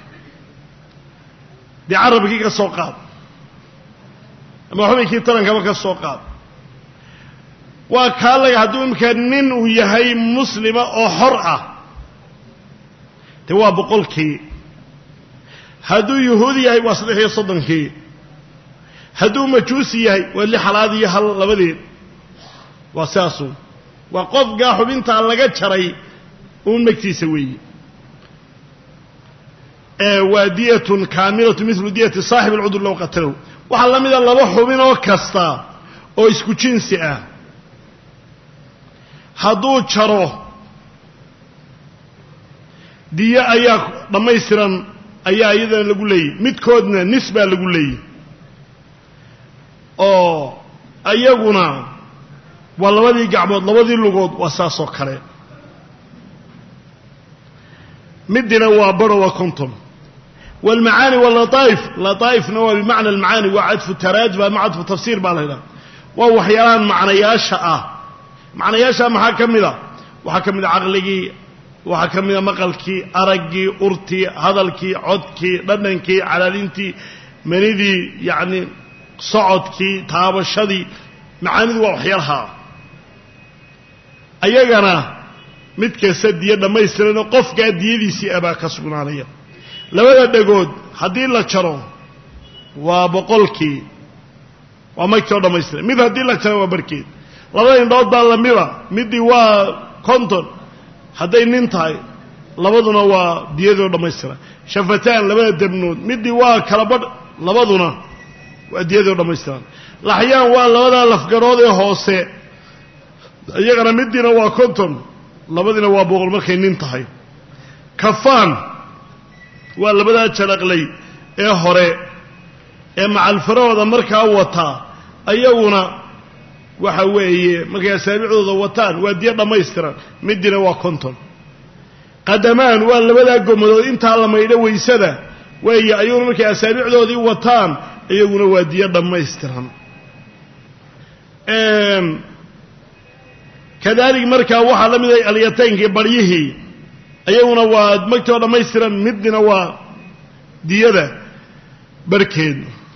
dee carabkii ka soo qaad ama xubinkii tarankaba ka soo qaad waa kaa laga hadduu imika nin uu yahay muslima oo xor ah dee waa 100kii hadduu yuhuudi yahay waa 30kii hadduu majuusi yahay waa 6 halaad iyo hal labadeed waa saasu waa qofka xubinta laga jaray uu magtiisa weeye waa diyatun kaamilatu mithlu diyati saaxib alcudr law qatalahu waxa la mid ah laba xubin oo kasta oo isku jinsi ah hadduu jaro diya ayaa dhammaystiran ayaa iyadana lagu leeyahy midkoodna nisbaa lagu leeyahy oo ayaguna waa labadii gacmood labadii lugood waa saasoo kale midina waa baro waa konton والمعاني واللطائف لطائفنا بمعنى المعاني وعطف التراجم مع عطف التفسير بالهنا وهو حيران معنى ياشا محاكم ذا وحكم ذا عقلي وحكم ذا مقلكي أرقي أرتي هذلكي عدكي بدنكي علالينتي منيدي يعني صعدكي تابشدي معاني وحيرها أيقنا متكسد يدا ما يسرنا قف قاد يديسي أبا كسبنا عليا labada dhagood hadii la jaro waa 100kii waa magtoo dhamaystiran mid hadii la jaro waa barkeed labada indhood baa la mida midii waa konton haday nin tahay labaduna waa diyadoo dhamaystiran shafataan labada dabnood midii waa kala badh labaduna waa diyadoo dhamaystiran laxyaan waa labada lafgarood ee hoose iyagana midiina waa konton labadina waa 100 markay nin tahay kafaan waa labada jaraqlay ee hore ee macal farooda markaa wata ayaguna waxa weeye markay asaabicooda wataan waa diya dhamaystiran midina waa konton qadamaan waa labada gomadood inta la maydho weysada weeye ayaguna markay asaabicdoodii wataan ayaguna waa diya dhamaystiran kadalik markaa waxa la mid ah aliyataynkii baryihii ayaguna waa magtoo dhamaystiran midina waa diyada barkeed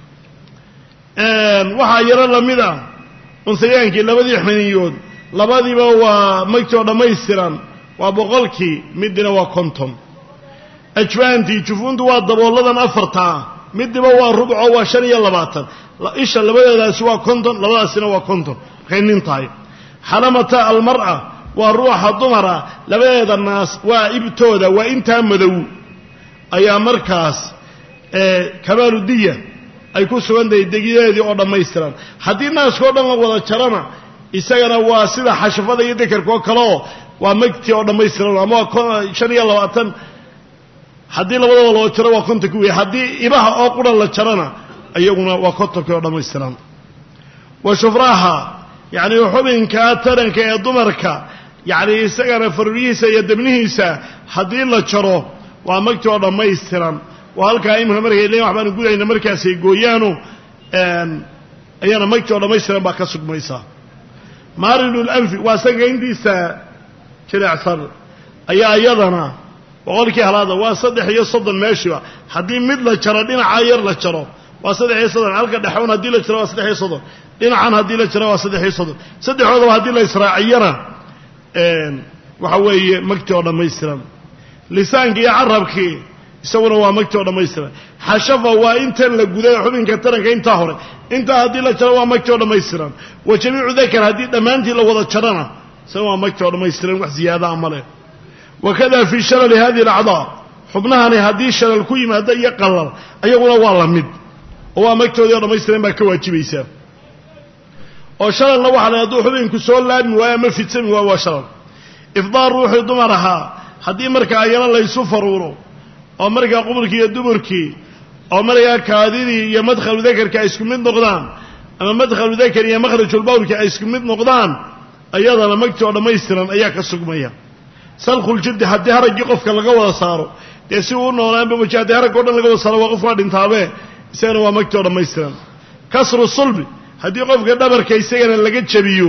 waxaa yaro la mid ah unsayaankii labadii xiniyood labadiiba waa magtoo dhamaystiran waa 100kii midina waa konton ajwaantii jufuuntu waa dabooladan afarta midiba waa rubco waa 25 isha labadeedaasi waa konton labadaasina waa konton markay nin tahay xalamata almar'a waa ruuxa dumara labadeeda naas waa ibtooda waa inta madow ayaa markaas kamaaludiya ay ku sugantahay degideedii oo dhammaystiran haddii naaskoo dhan la wada jarana isagana waa sida xashafada iyo dekerka oo kale oo waa magtii oo dhammaystiran ama waa 25 haddii labadaba loo jaro waa 50 weey haddii ibaha oo quran la jarana ayaguna waa 50 oo dhammaystiran wa shufraha yani xubinka taranka ee dumarka yani isagana farriisa iyo dabnihiisa haddii la jaro waa magtii oo dhammaystiran waa halka imka markay leeyahay waxbaan gudayna markaas ay gooyaano ayana magtii oo dhammaystiran baa ka sugmaysa maarilul anfi waa sagayntiisa jilicsan ayaa iyadana boqolkii halaada waa 3 meeshiba haddii mid la jaro dhinaca yar la jaro waa 3 halka dhaxoon haddii la jaro waa 3 dhinacan haddii la jaro waa 3 saddexdooda haddii la israaciyana waxa weeye magtii oo dhammaystiran lisaanki iyo carabkii isaguna waa magtii oo dhammaystiran xashafa waa inta la guday xubinka taranka inta hore inta haddii la jaro waa magtii oo dhammaystiran wa jamiicu dakar haddii dhammaantii la wada jarana isaguna waa magtii oo dhammaystiran wax ziyaada ama leh wakada fi shalal hadi alacdaa xubnahani haddii shalal ku yimaada iyo qalal ayaguna waa la mid oo waa magtoodii oo dhammaystiran baa ka waajibaysaa oo shalalna waxa la hadduu xubinku soo laabmi waayo ama fidsami waayo waa shalal ifdaar ruuxii dumar ahaa haddii markaa ayana laysu faruuro oo markaa qubulkii iyo duburkii oo markaa kaadidii iyo madkhalu dakarka ay isku mid noqdaan ama madkhalu dakar iyo makhrajul bawlki ay isku mid noqdaan ayadana magtii oo dhammaystiran ayaa ka sugmaya salkhul jildi haddii haraggii qofka laga wada saaro dee si uu noolaanba waji haddii haragga o dhan laga wada saaro waa qof waa dhintaabe isagana waa magtii oo dhammaystiran kasru sulbi haddii qofka dhabarka isagana laga jabiyo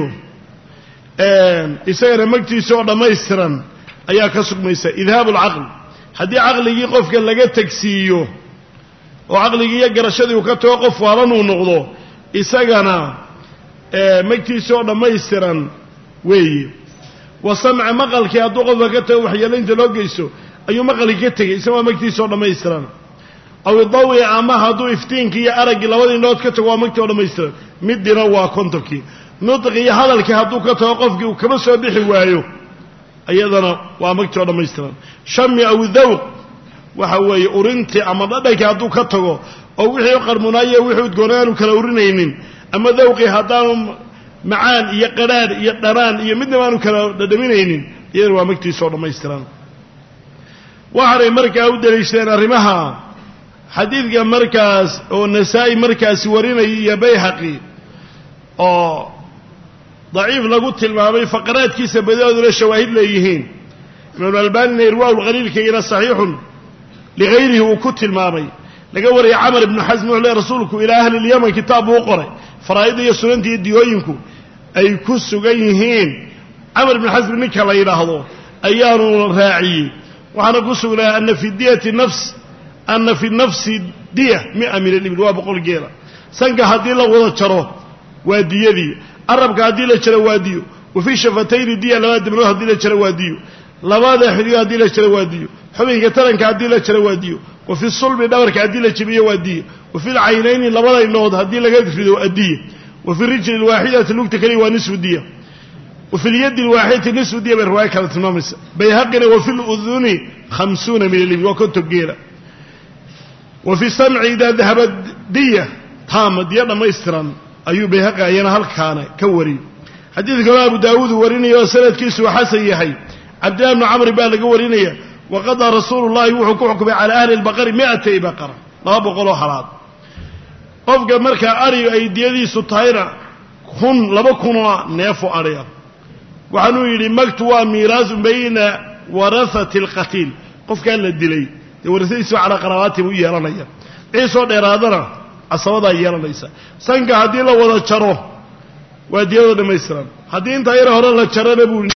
isagana magtiisa oo dhammaystiran ayaa ka sugmaysa idhaabu alcaql haddii caqligii qofka laga tagsiiyo oo caqligii iyo garashadii uu ka tago qof waalan uu noqdo isagana magtiisa oo dhammaystiran weeye wa samca maqalkii hadduu qofka ka tago waxyeelaynta loo geysto ayuu maqalkii ka tegay isagoo magtiisa oo dhammaystiran aw idawi ama hadduu iftiinkii iyo araggii labadii indhood ka tago waa magtii oo dhammaystiran midina waa 50 nudqi iyo hadalkii hadduu ka tago qofkii uu kama soo bixi waayo ayadana waa magtii oo dhammaystiran shami aw dawq waxa weeye urintii ama dhadhankii hadduu ka tago oo wixii qarmunaayo wixii udgoonaanu kala urinaynin ama dawqii haddaanu macaan iyo qadhaadh iyo dhanaan iyo midna aanu kala dhadhaminaynin iyadana waa magtiisa oo dhammaystiran waxaanay markaa u daliishadeen arrimaha xadiidka markaas oo nasaa'i markaasi warinaya iyo bayhaqi oo daciif lagu tilmaamay faqaraadkiisa badadooduna shawaahid leeyihiin imaam albanina irwaa'ul qaliilka ina saxiixun ligayrihi uu ku tilmaamay laga wariyay camar ibnu xasm wuxuu leeyahay rasuulku ilaa ahli lyaman kitaab buu u qoray faraa'ida iyo sunanta iyo diyooyinku ay ku sugan yihiin camar ibnu xasm ninka la yidhaahdo ayaanu raaciyey waxaana ku sugnaa ana fi nafsi diya 100 min alibil waa 100 geela sanka haddii la wada jaro waa diyadii arabka haddii la jaro waa diyo wa fi shafatayni diya labada dibnood haddii la jaro waa diyo labada xidhiyo haddii la jaro waa diyo xubinka taranka haddii la jaro waa diyo wa fi sulbi dhabarka haddii la jabiyo waa diyo wa fi lcaynayni labada indhood haddii laga rido adiya wa fi rijli alwaaxidati lugta kaliya waa nisfu diya wa fi lyadi alwaaxidati nisfu diya bay riwaayo kale tilmaamaysa bayhaqina wa fi luduni 50 min alibil waa 50 geela وفي السمع إذا ذهبت دية تامة دية لما يسترن أيوب يهقى أينا هالكانة كوري حديث كما أبو داود وريني وسند كيس وحسن يحي عبد الله بن عمرو بالغ وريني وقضى رسول الله يحكم على أهل البقر 200 بقرة لا بقولوا حرام قفق مركا أري أي ديدي ستايرة كن لبكنا نيفو أريا وعنو يلي مكتوى ميراث بين ورثة القتيل قف كان للدلي ورثيسو على قراباتي u yeelanaya ee soo dheeraadana asabada yeelanaysa sanka hadii la wada jaro waa diyada dhamaystiran hadii inta yar hore la jarana buu